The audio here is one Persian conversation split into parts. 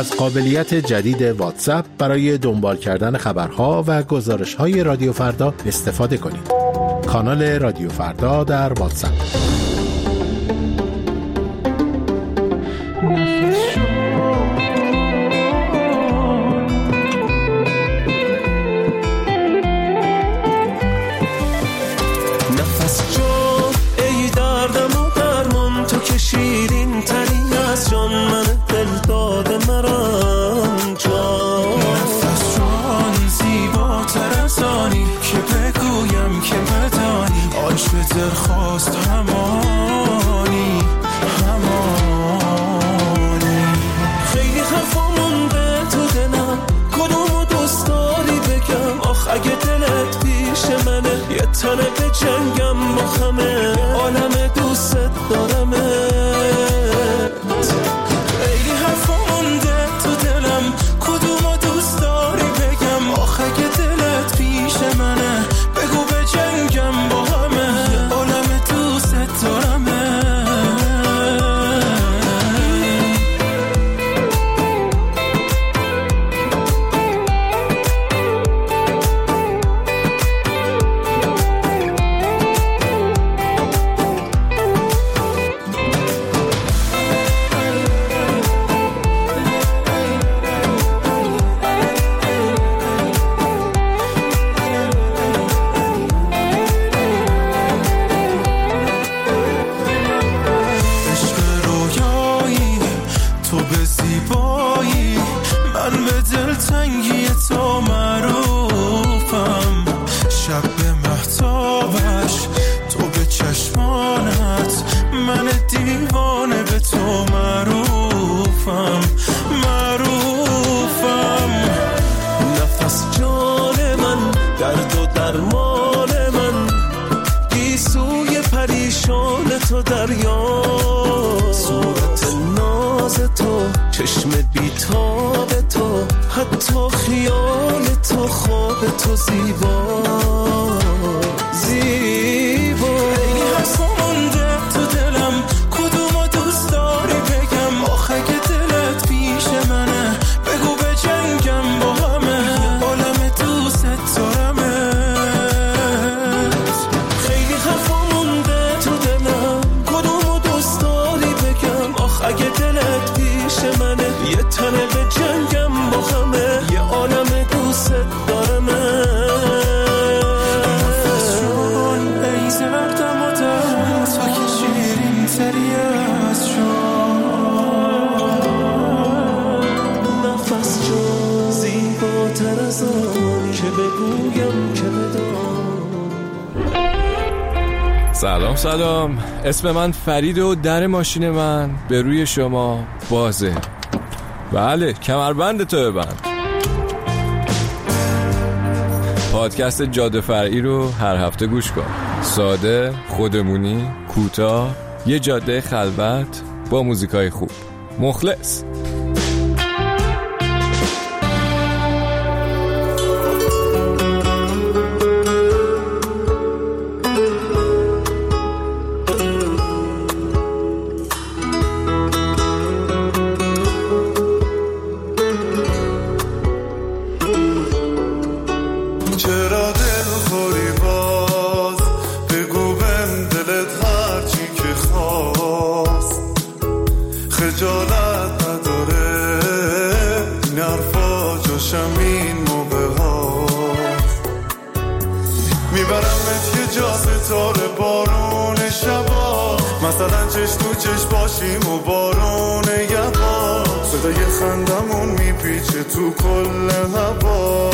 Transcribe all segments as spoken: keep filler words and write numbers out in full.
از قابلیت جدید واتساپ برای دنبال کردن خبرها و گزارش‌های رادیو فردا استفاده کنید. کانال رادیو فردا در واتساپ. درخواست همانی همانی خیلی خفا مونده تو دلم، کدومو دوست داری بگم؟ آخ اگه دلت پیش منه یه تنه به جنگم با همه عالم دوست دارمه. خیلی حرفا مونده تو دلم، کدومو دوست داری بگم؟ آخ اگه دلت پیش منه بگو به جنگم با همه عالم دوست دارمه. چشم بیتاب تو، حتی خیال تو، خواب تو زیبا زیبا. خیلی حرفا مونده تو دلم، کدومو دوست داری بگم؟ آخه که دلت پیش منه بگو به جنگم با همه عالم دوست دارمه. خیلی حرفا مونده تو دلم، کدومو دوست داری بگم؟ آخه اگه دلت پیش منه یه تنه به جنگم با همه یه عالم دوست دارمه. نفس شون ای زردم و در تو که شیرین تری از شون، نفس شون زیباتر از آن که بگویم که بدان. سلام سلام، اسم من فرید و در ماشین من به روی شما بازه. بله، کمربند تو ببند. پادکست جاده فرعی رو هر هفته گوش کن. ساده، خودمونی، کوتاه، یه جاده خلوت با موزیکای خوب. مخلص. خجالت نداره نرفا جاشم این موقع هاست. میبرمت یه جا ستاره بارون شبا، مثلا چش تو چش باشیم و بارون یبا، صدای خندمون میپیچه تو کل هوا.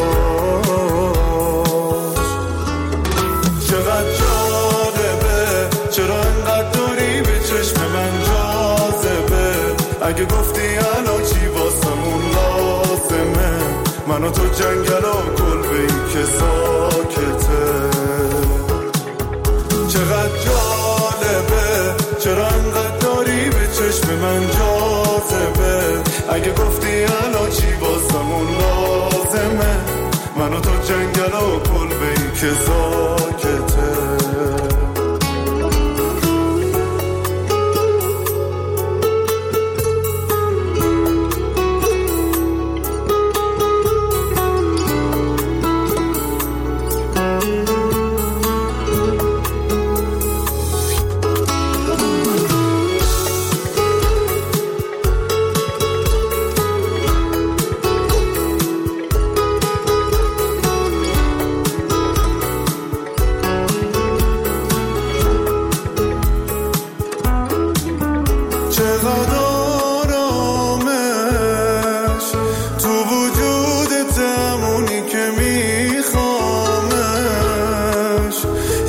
چقدر جالبه چرا انقدر داری به چشم من جاذبه، اگه گفتی الان چی واسمون لازمه، من و تو جنگل و کلبه‌ای که ساکته. چقدر جالبه چرا انقدر داری به چشم من جاذبه، اگه گفتی الان چی واسمون لازمه، من و تو جنگل و کلبه‌ای که ساکته.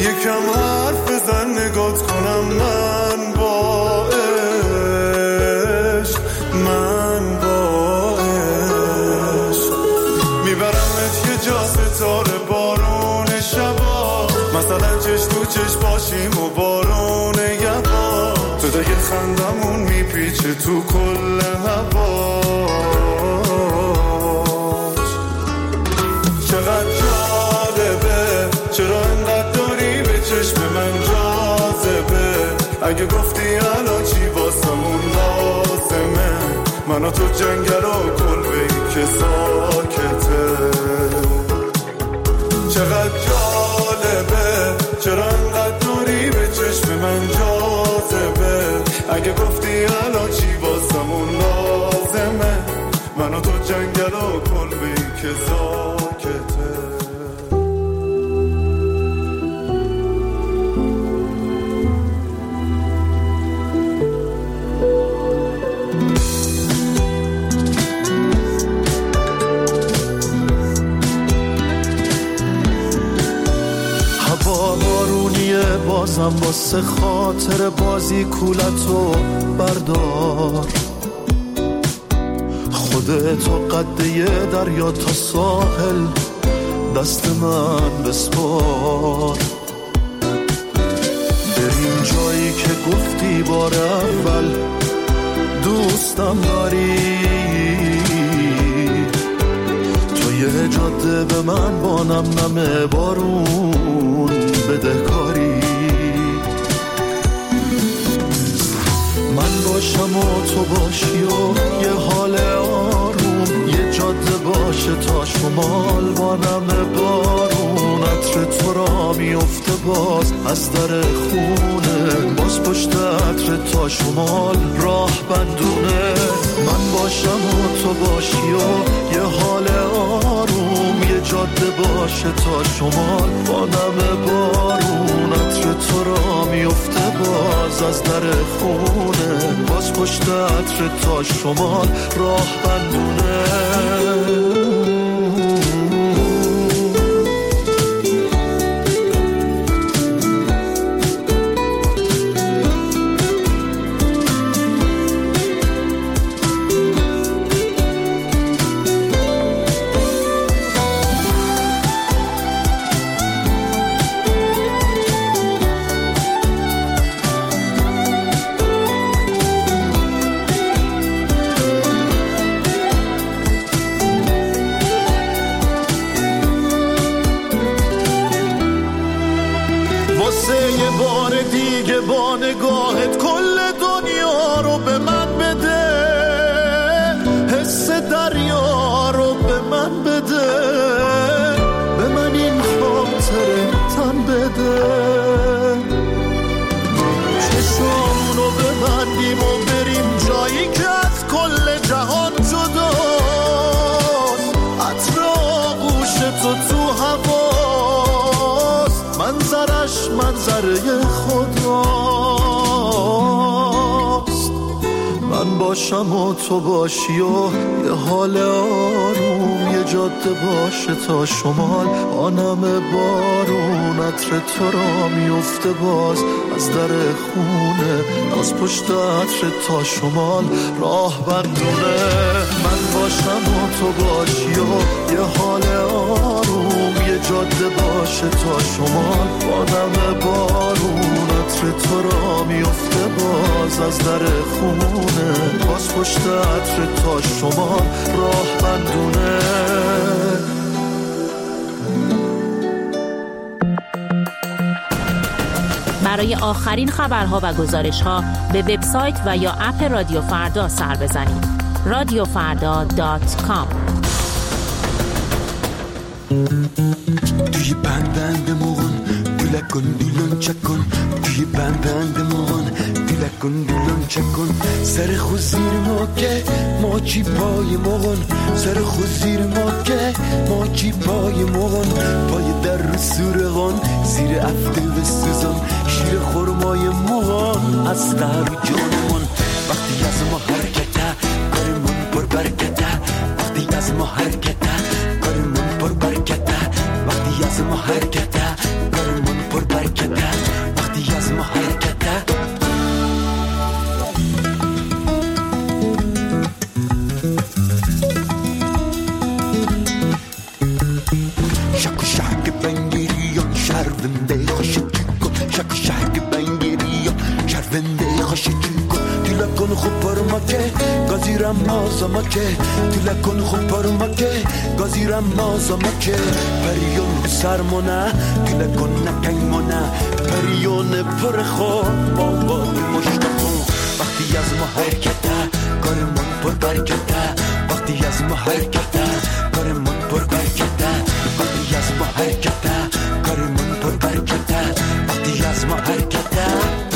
یکم حرف بزن نگات کنم من با عشق، من با عشق میبرمت یه جا ستاره بارون شبا، مثلا چش تو چش باشیم و بارون یبا، تو دیگه خندمون میپیچه تو کل هوا. چقدر جالبه چرا انقدر داری به چشم من جاذبه، اگه گفتی الان چی واسمون لازمه، من و تو جنگل و کلبه‌ای که ساکته. چقدر جالبه چرا انقدر داری به چشم من جاذبه، اگه گفتی الان چی واسمون لازمه، من و تو جنگل و کلبه‌ای که ساکته. بازم واسه خاطر بازی کولتو بردار، خودتو قده دریا تا ساحل دست من بسپار، بریم جایی که گفتی بار اول دوستم داری، تو یه جاده به من با نم نم بارون بدهکاری، من باشم و تو باشی و یه حال آروم، یه جاده باشه تا شمال با نم بارون، عطر تو را میفته باز از در خونه، باز پشت عطر تا شمال راه بندونه، من باشم و تو باشی و یه حال آروم، یه جاده باشه تا شمال با نم بارون، عطر تو را میفته باز از در خونه، باز پشت عطر تا شمال راه بندونه. نگاهت کل دنیا رو به من بده، حس دریا رو به من بده، به من این خاطره تن بده، چشامونو ببندیم و بریم جایی که از کل جهان جداست، عطر آغوش تو تو هواست، منظرش منظره خداست، من باشم و تو باشی و یه حال آروم، یه جاده باشه تا شمال آنم بارون، عطر تو را میفته باز از در خونه، باز پشت عطر تا شمال راه بندونه، من باشم و تو باشی و یه حال آروم، یه جاده باشه تا شمال آنم بارون، عطر تو را میفته باز از در خونه، باز پشت عطر تا شمال راه بندونه. برای آخرین خبرها و گزارش‌ها به وبسایت و یا اپ رادیو فردا سر بزنید. رادیو فردا دات کام. توی بندند مغن دولکن دولون چکن، توی بندند مغن دولکن دولون چکن، سر خود زیر ماکه ماچی پای مغن، سر خود زیر ماکه ماچی پای مغن، پای در رو سورغان زیر افته و سوزان، شیر خورمای مغن از قهر جانمون، وقتی از ما حرکته کارمون پر برکته، وقتی از ما حرکته کارمون پر برکته، وقتی از ما حرکته کارمون پر برکته. شرونده خوش چیکو شک شک بنگیریا شرونده خوش چیکو دیلا کن خوب پرما که گازیرم مازما که دیلا کن خوب پرما که گازیرم مازما که پریون سرمونه دیلا کن نکنگمونه پریون پر خوب بابا مشتاقم وقتی از ما حرکته کارمون پر برکته وقتی از ما حرکته کارمون پر برکته وقتی از ما حرکته کارمون پر برکته وقتی از ما حرکته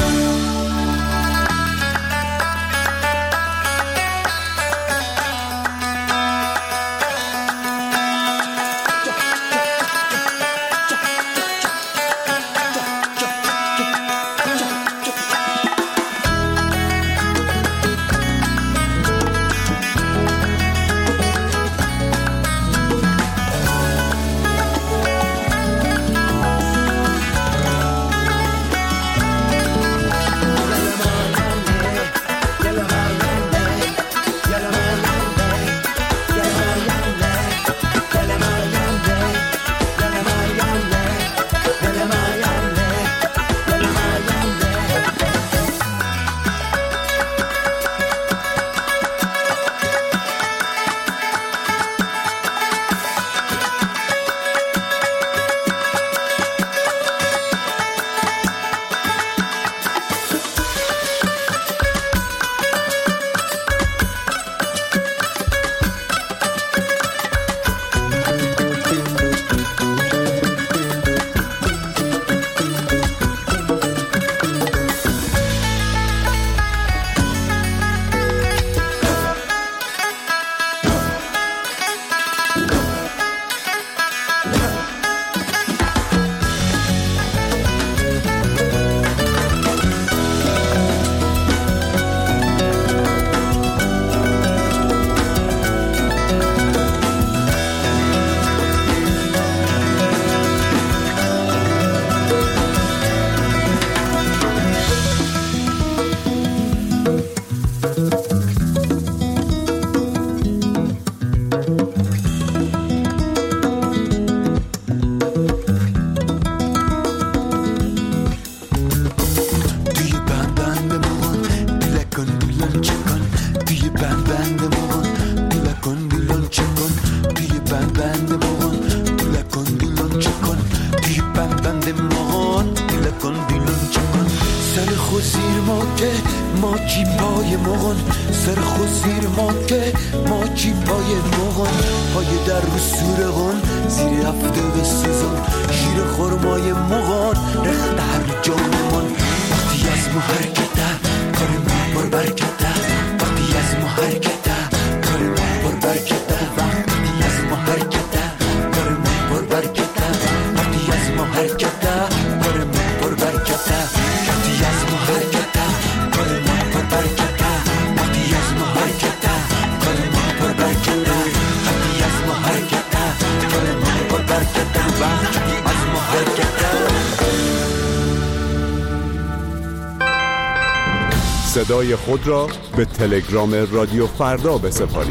صدای خود را به تلگرام رادیو فردا بسپارید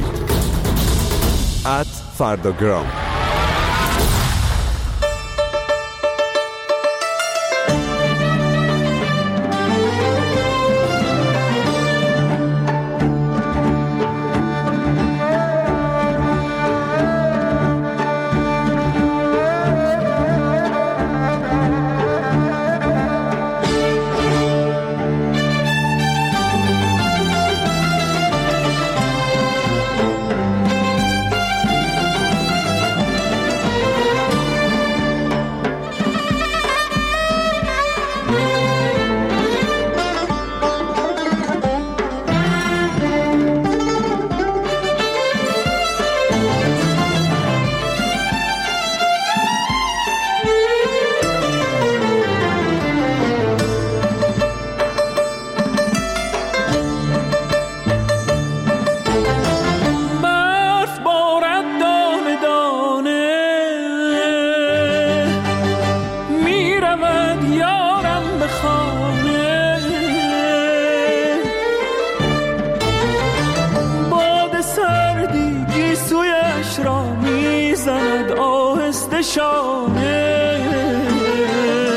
ات فرداگرام. را میزند آهسته شانه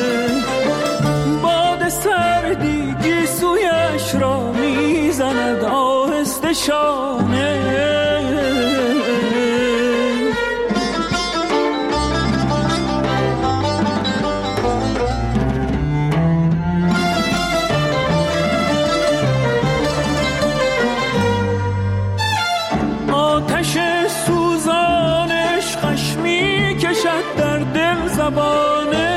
شانه. آتش سوزانش خشمی کشد در دل زبانه.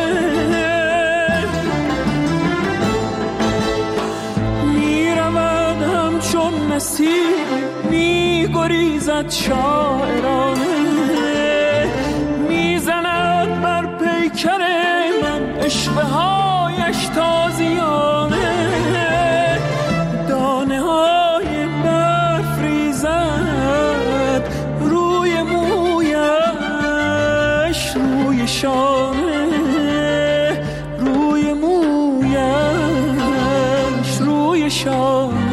نسیم می گریزد شاعرانه، میزند بر پیکر من عشقهایش تازیانه. دانه های برف ریزد روی مویش، روی شانه، روی مویش، روی شانه.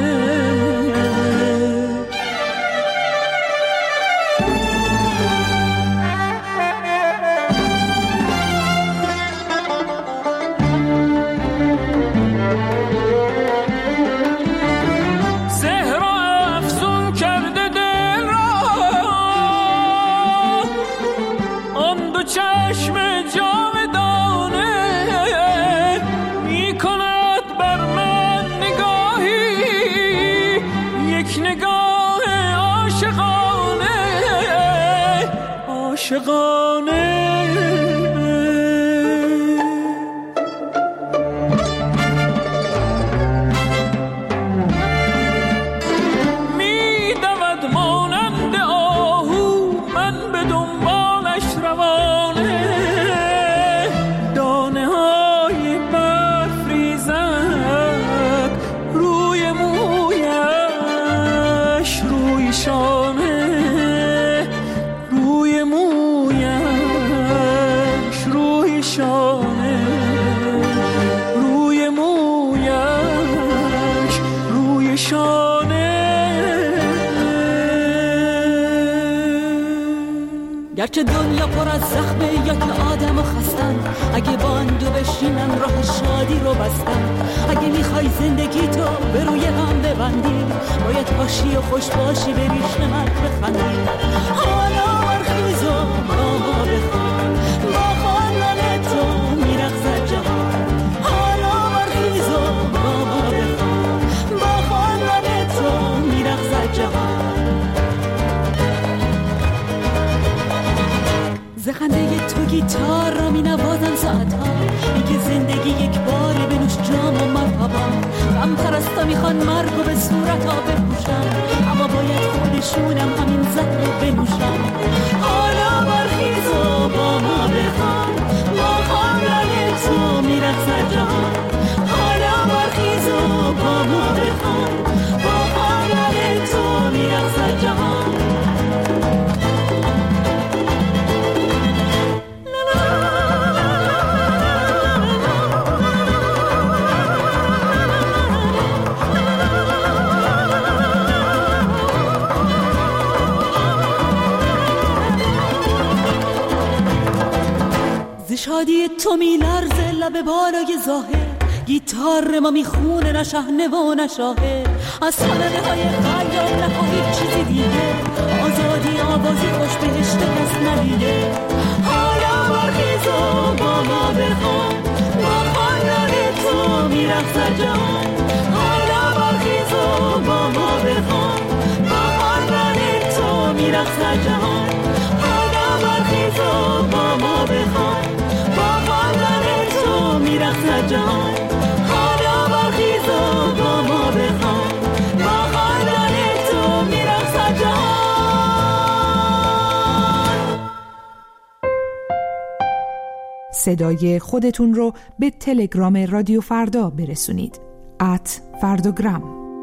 گرچه دنیا پر از زخمه یا که آدم و خستن، اگه با اندو بشینن راه شادی رو بستن. اگه میخوای زندگی تو به روی هم ببندی، باید باشی و خوش باشی بریش نمک بخندی. حالا برخیز و با ما بخوان، با خواندن تو میرقصد جهان. حالا برخیز و با ما بخوان، با خواندن تو میرقصد جهان. زخنده تو گیتار را می نوازم ساعتها، میگه زندگی یک باری بنوش جام و مرحبا. غم پرستا میخوان مرگ و به صورت ها بپوشن، اما باید خودشونم همین زهر رو بنوشن. حالا برخیز و با ما بخوان، با خواندن تو میرقصد جهان. حالا برخیز و با ما بخوان، با خواندن تو میرقصد جهان. شادی تو می لرزه لب بالای ظاهر، گیتار ما میخونه نه شهنه و نه شاهه. از صنمه های خیال نخواهید چیزی دیگه، آزادی آوازی خوش بهشت کس ندیده. حالا برخیز و با ما بخوان، با خواندن تو میرقصد جهان. حالا برخیز و با ما بخوان، با خواندن تو میرقصد جهان. حالا برخیز و با ما بخوان، میرقصد جهان. حالا برخیز و با ما بخوان، با خواندن تو میرقصد جهان. صدای خودتون رو به تلگرام رادیو فردا برسونید. ات فردوگرام.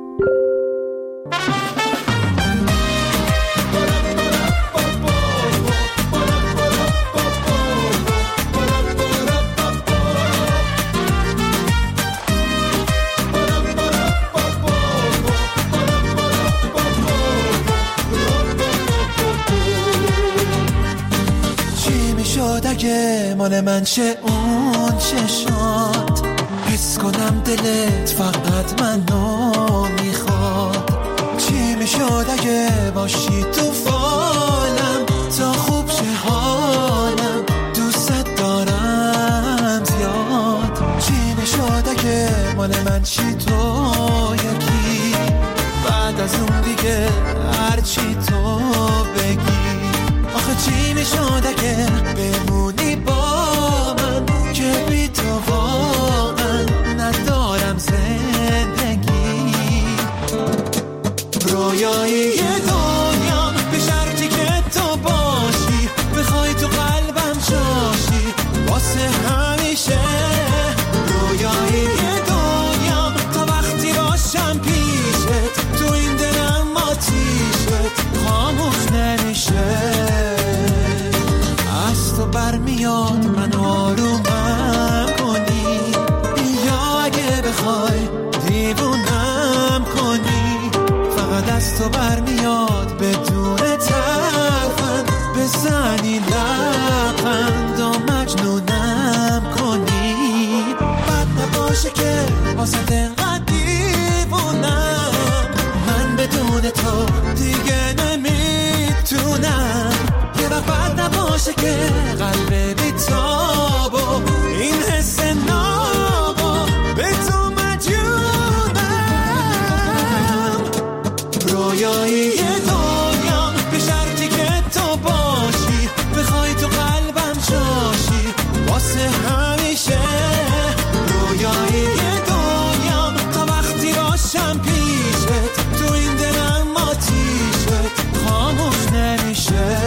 اگه مال من چه اون چشات، حس کنم دلت فقط منو میخواد. چی میشد شد اگه باشی تو فالم تا خوب شه حالم دوست دارم زیاد چی نشد اگه مال من چی تو یکی بعد از اون دیگه هرچی تو بگی آخه چی نشد اگه بمونی با من که بی تو واقعا ندارم زندگی رویایی دنیا به شرطی که تو باشی بخوای تو قلبم جاشی واسه همیشه رویایی دنیا تا وقتی باشم پیشت تو این دلم آتیشت خاموش نمیشه از تو برمیاد من آرومم کنی یا اگه بخوای دیوونم کنی فقط از تو برمیاد بدون ترفند بزنی لبخند و مجنونم کنی بد نباشه که واسه انقدر دیوونم من بدون تو دیگه نمیتونم یه وقت بد نباشه که قلب بیتاب و این حس نابو به تو مجنونم رویایی دنیا به شرطی که تو باشی بخوای تو قلبم جاشی واسه همیشه رویایی دنیا تا وقتی باشم پیشت تو این دلم آتیشت خاموش نمیشه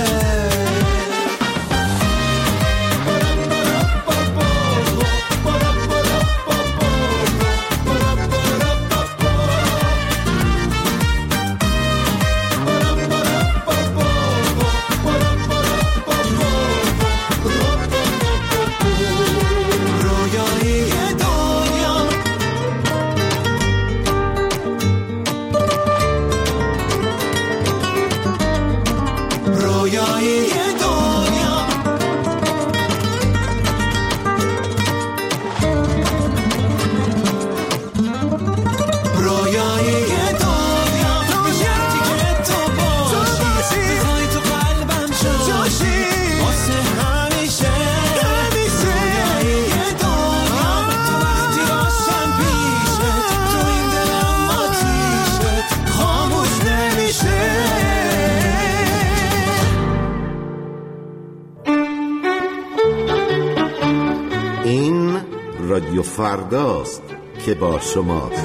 رادیو فرداست که با شماست.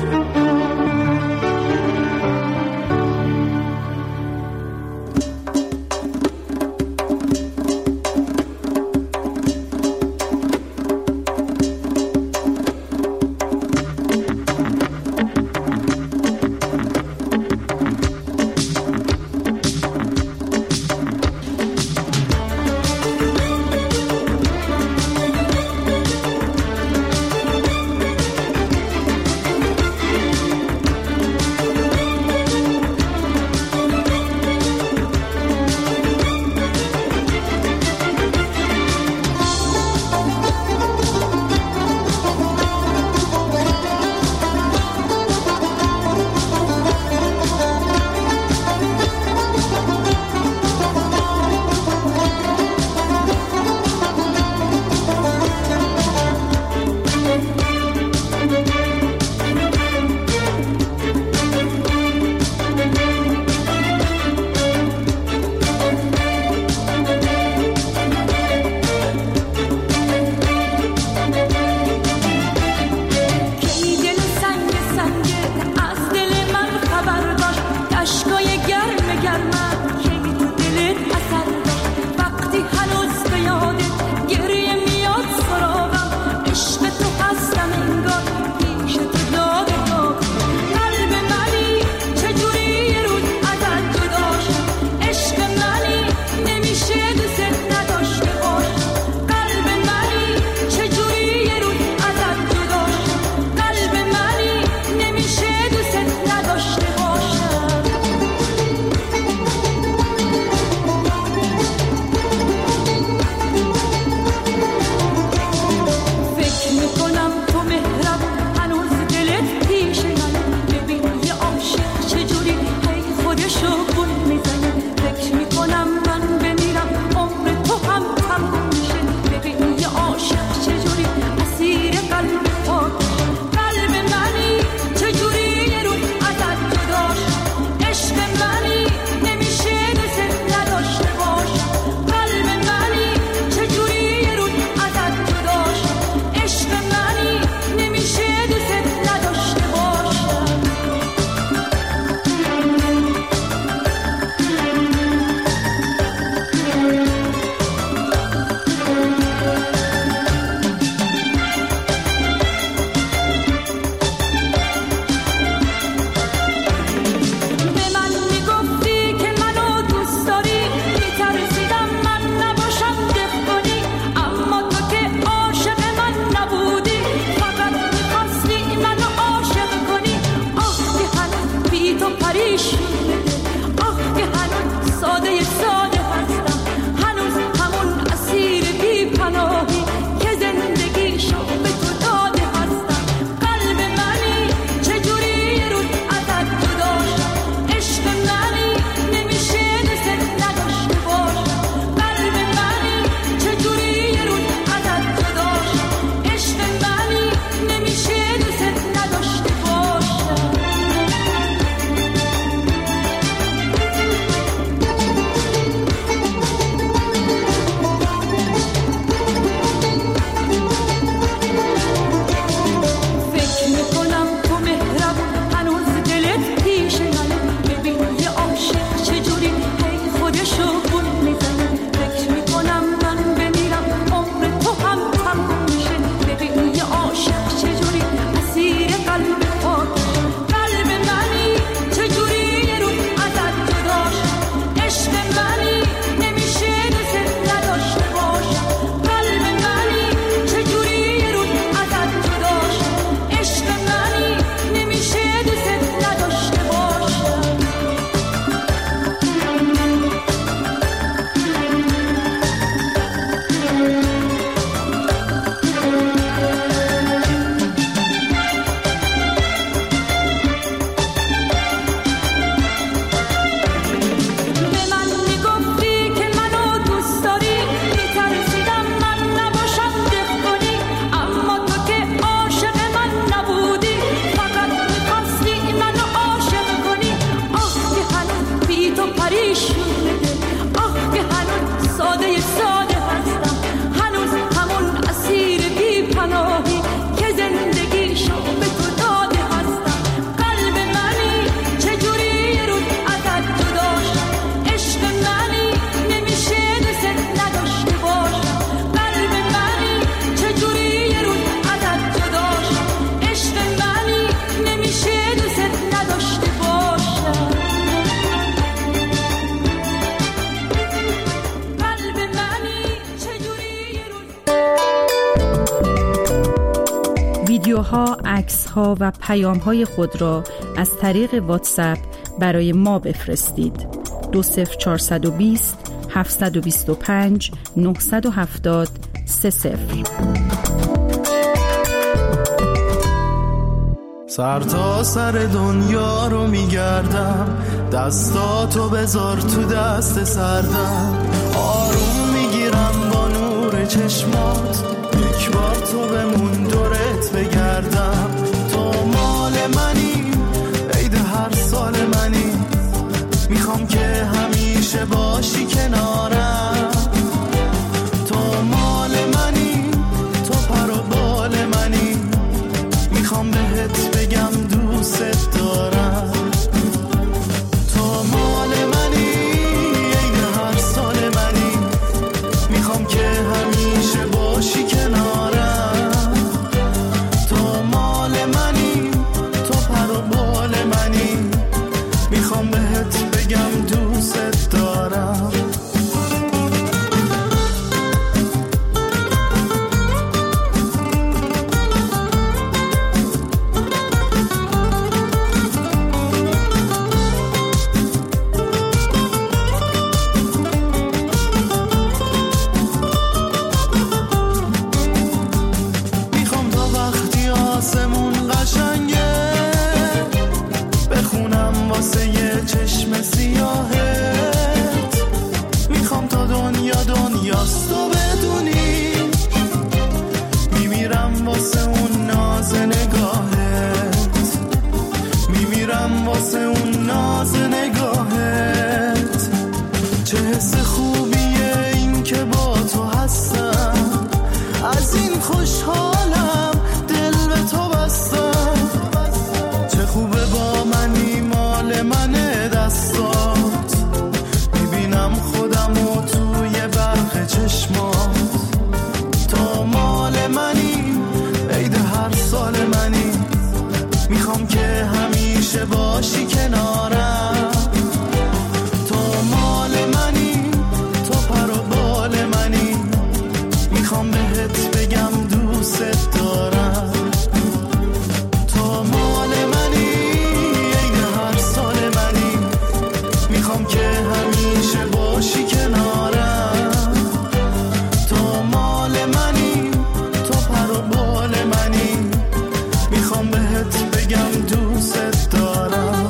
ویدیوها، عکس‌ها و پیام‌های خود را از طریق واتساپ برای ما بفرستید. دو صفر چهارصد و بیست هفتصد و بیست و پنج نهصد و هفتاد سه صفر. سر تا سر دنیا رو میگردم، دستاتو بذار تو دست سردم، آروم میگیرم با نور چشمات، یک بار تو بمون دورت بگردم. تو مال منی، عید هر سال منی، میخوام که همیشه باشی کنارم. تو مال منی، تو پر و بال منی، میخوام بهت بگم دوست دارم. تو مال منی، عید هر سال منی، میخوام که همیشه باشی کنارم. تو مال منی، تو پر و بال منی، میخوام بهت بگم دوست دارم. باشی کنارم. تو مال منی، تو پر و بال منی، میخوام بهت بگم دوست دارم. تو مال منی، عید هر سال منی، میخوام که همیشه باشی کنارم. تو مال منی، تو پر و بال منی، میخوام بهت بگم دوست دارم.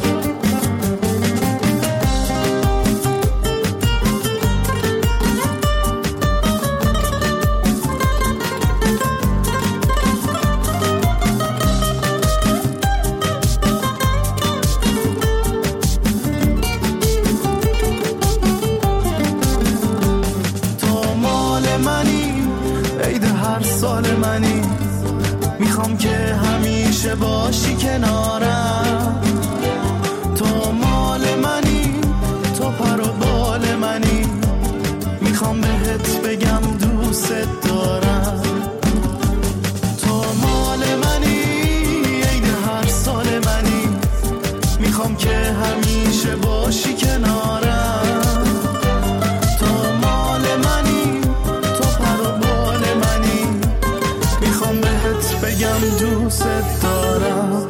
تو مال منی، عید هر سال منی، میخوام که همیشه باشی کنارم. تو مال منی، تو پر و بال منی، میخوام بهت بگم دوست دارم. تو مال منی، عید هر سال منی، میخوام که همیشه باشی کنارم. تو مال منی، تو پر و بال منی، میخوام بهت بگم دوست دارم.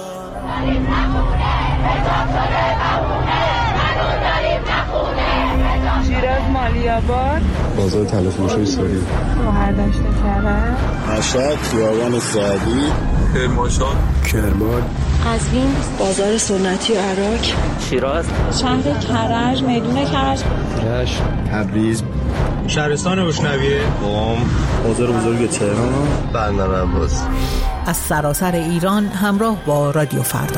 شیراز مالیاباد، بازار تلفروشی ساری، شهرداشت کرد، مشهد خیابان سعدی، کرمانشاه، کرمان، قزوین، بازار سنتی عراق، شیراز، شهر کرج، میدون کرج، رشت، تبریز، شهرستان بشنویه، قم، بازار بزرگ تهران، بندر عباس. از سراسر ایران همراه با رادیو فردا.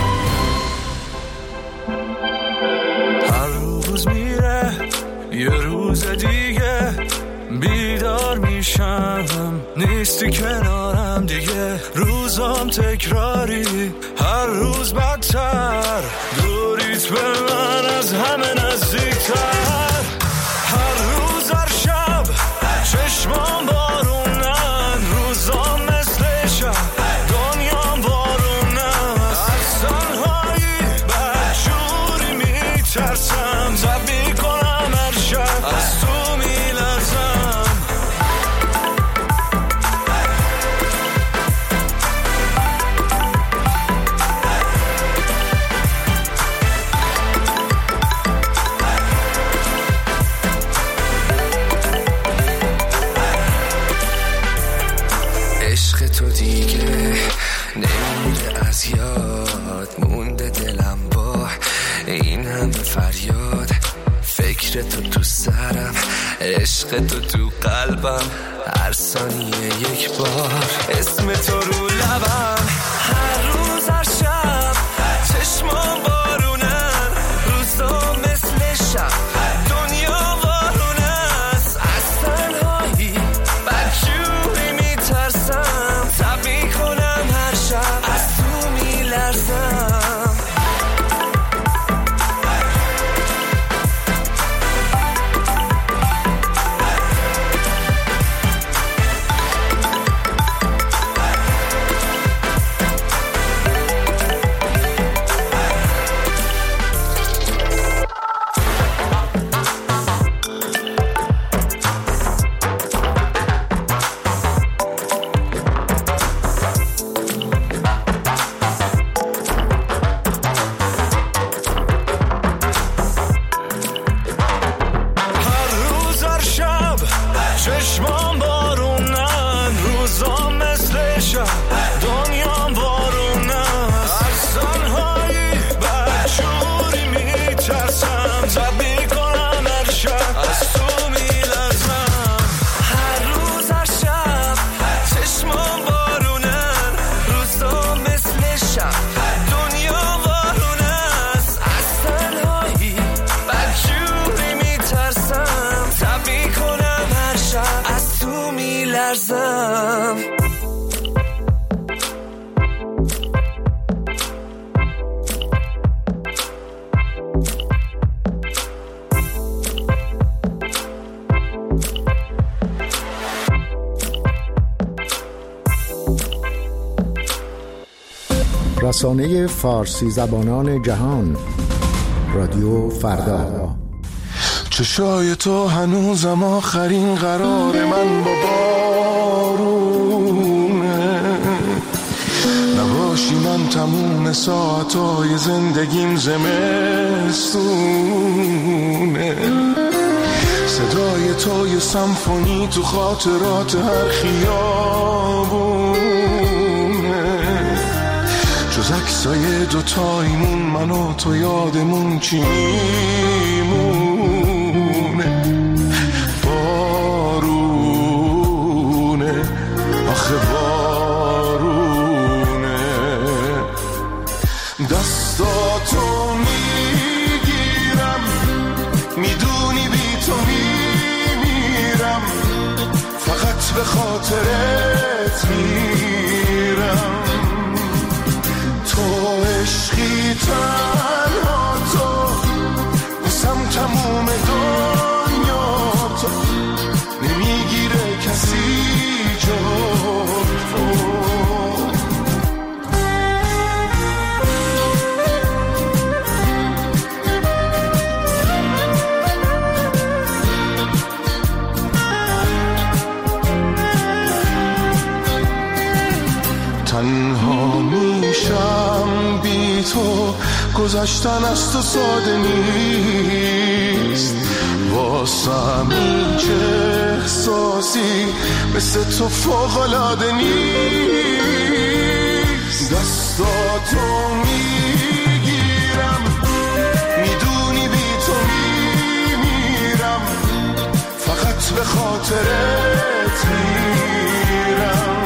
هر روز میره یه روز دیگه، بیدار میشم نیستی کنارم دیگه، روزام تکراری هر روز بدتر، دوریت به من از همه نزدیکتر. هر روز هر شب چشمام بارونن، روزام مثل شب دنیام بارونن، از تنهایی بدجوری میترسم، زب میکنم هر شب از تو میلرزم. عشق تو تو قلبم، هر ثانیه یک بار اسم تو رو لبم. هر روز هر شب چشمام بارونن، روزا مثل شب دنیا وارونه است. از تنهایی بدجوری میترسم، تب میکنم هر شب از تو میلرزم. چشمام بارونن، روزا مثل شب دنیام وارونه است. از تنهایی بدجوری میترسم، تب میکنم هر شب از تو میلرزم. هر روز هر شب چشمام بارونن، روزا مثل شب دنیا وارونه است. از تنهایی بدجوری میترسم، تب میکنم از تو میلرزم. رسانه فارسی زبانان جهان، رادیو فردا. چشای تو هنوزم آخرین قرار من با بارونه، نباشی من تموم ساعتای زندگیم زمستونه. صدای تو یه سمفونی تو خاطرات هر خیابونه، جز عکسای دوتایمون من و تو یادمون چی میمونه. بارونه آخه بارونه، دستاتو میگیرم، میدونی بی تو میمیرم، فقط به خاطرت میرم. تو عشقی تنها تو، بسم تموم دنیا تو، نمیگیره کسی جو تو. تنها میشم بی تو، گذشتن از تو ساده نیست. واسم این چه احساسی مثل تو فوق‌العاده نیست. دستاتو میگیرم، میدونی بی تو میمیرم، فقط به خاطرت میرم.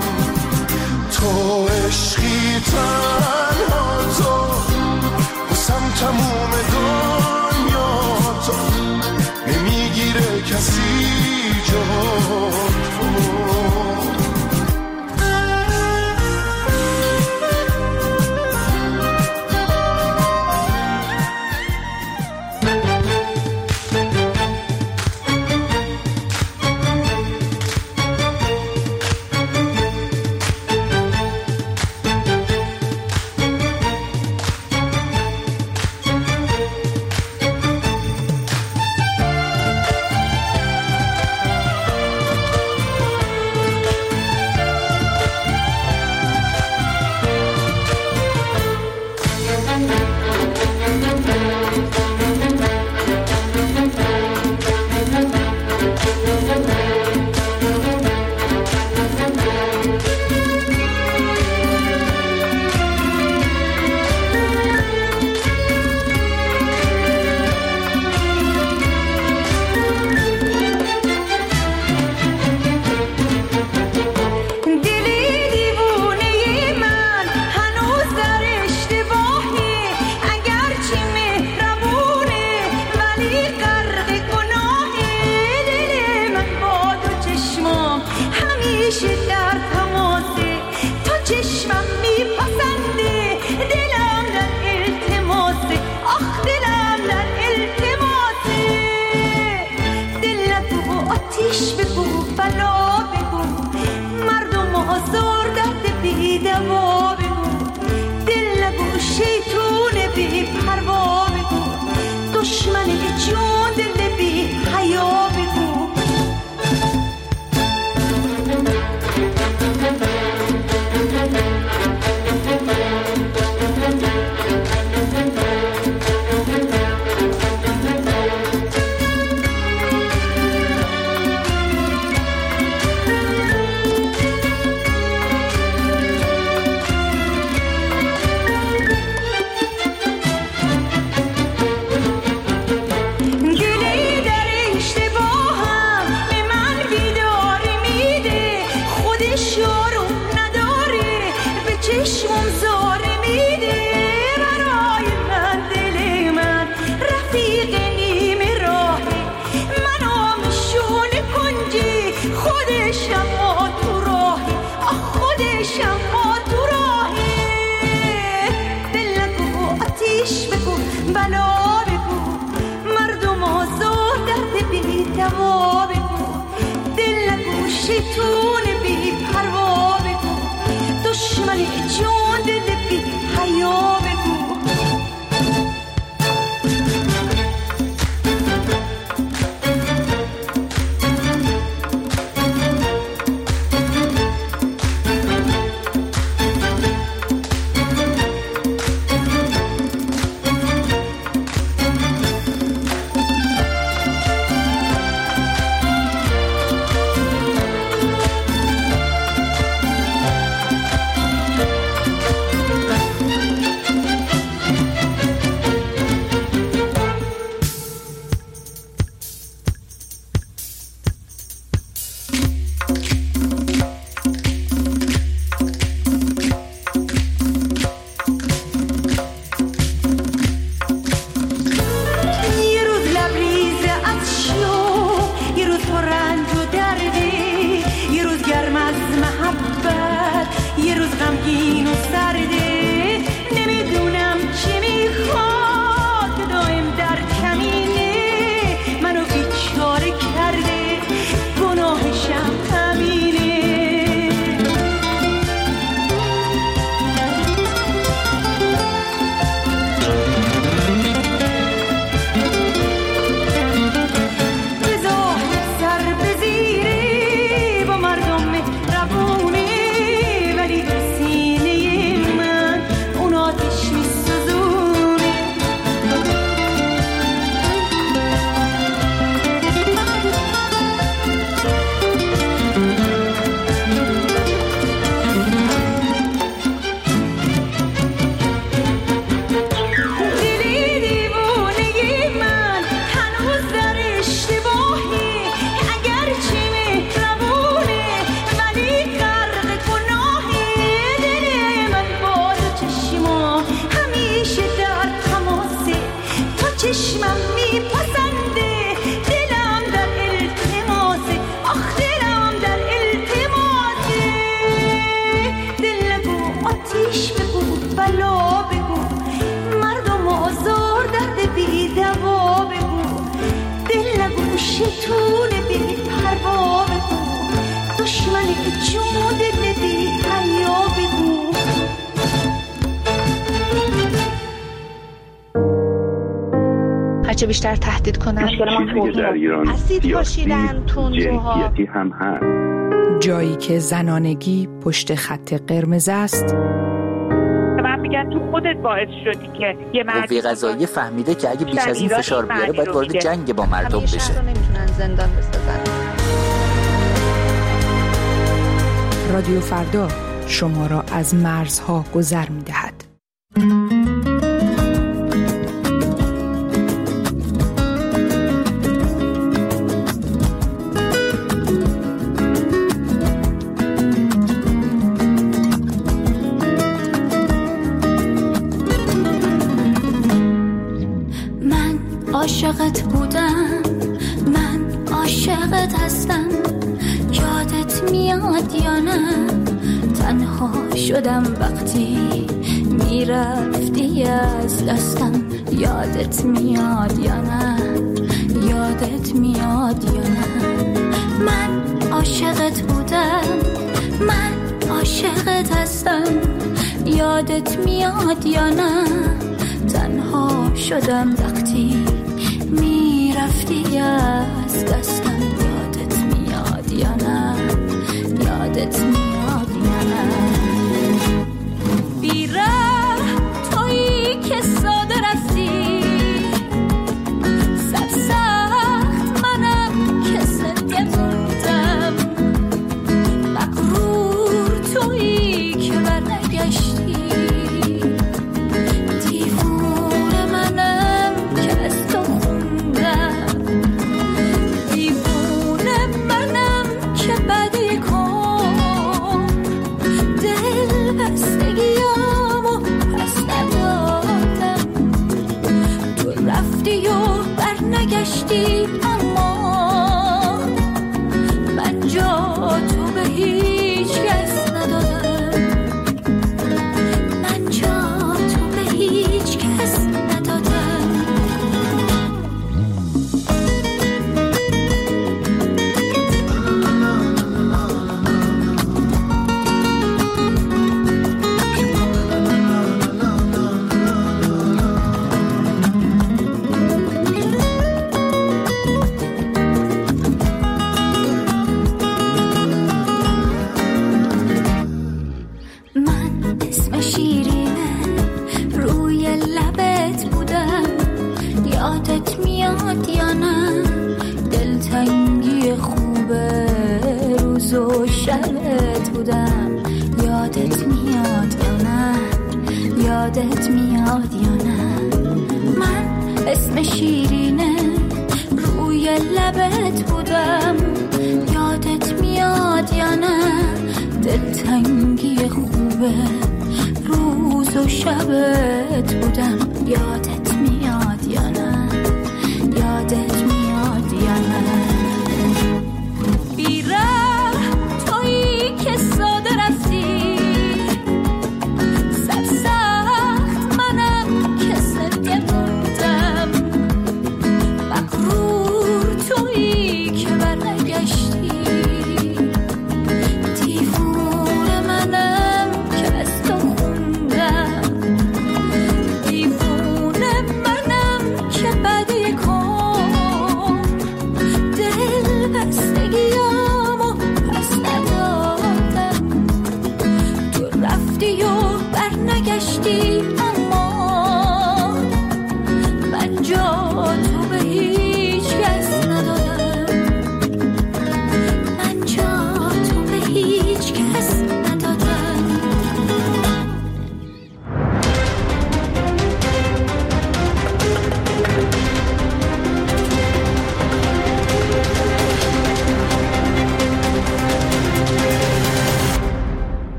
تو عشقی تنها تو، بسم تموم دنیا تو، نمیگیره کسی جو تو. هرچه بیشتر تهدید کنن چیزی در ایران سیاسی جنسیتی هم هست. جایی که زنانگی پشت خط قرمز است. من میگن تو خودت باعث شدی که یه مرد قوه قضاییه فهمیده که اگه بیش از این فشار بیاره باید وارد جنگ با مردم بشه. همیشه رو نمیتونن زندان بسازن. رادیو فردا شما را از مرزها گذر می‌دهد. من عاشقت بودم، من عاشقت هستم، یادت میاد یا نه؟ تنها شدم وقتی میرفتی از دستم، یادت میاد یا نه؟ یادت میاد یا نه؟ من عاشقت بودم، من عاشقت هستم، یادت میاد یا نه؟ تنها شدم وقتی میرفتی از دستم، یادت میاد یا نه؟ یادت میاد یا نه؟ من اسم شیرینه روی لبت بودم، یادت میاد یا نه؟ دلتنگی خوبه روز و شبت بودم، یادت میاد یا نه؟ یادت میاد یا نه؟ من اسم شیرینه روی لبت بودم، یادت میاد یا نه؟ دلتنگی خوبه روز و شبت بودم، یادت میاد یا نه؟ یادت میاد یا نه؟ بیره تویی که ساده رفتی، سرسخت منم که سرگه موندم، مغرور تویی که برنگشتی، دیوونه منم که از تو خوندم، دیوونه منم که بدی کن، دل بستگیامو پس ندادم، تو رفتی و برنگشتی.